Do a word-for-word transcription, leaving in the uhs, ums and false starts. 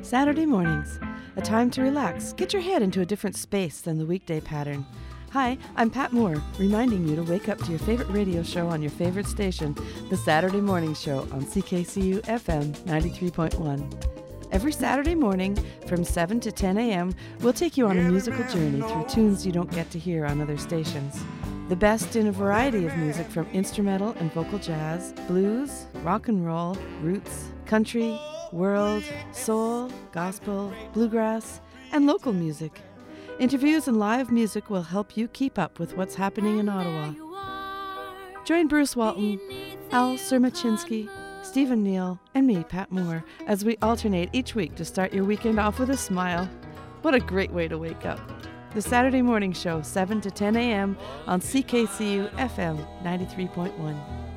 Saturday mornings, a time to relax, get your head into a different space than the weekday pattern. Hi, I'm Pat Moore, reminding you to wake up to your favorite radio show on your favorite station, the Saturday Morning Show on C K C U F M ninety-three point one. Every Saturday morning from seven to ten a.m., we'll take you on a musical journey through tunes you don't get to hear on other stations. The best in a variety of music from instrumental and vocal jazz, blues, rock and roll, roots, country, world, soul, gospel, bluegrass, and local music. Interviews and live music will help you keep up with what's happening in Ottawa. Join Bruce Walton, Al Surmachinsky, Stephen Neal, and me, Pat Moore, as we alternate each week to start your weekend off with a smile. What a great way to wake up. The Saturday Morning Show, seven to ten a.m. on C K C U F M ninety-three point one.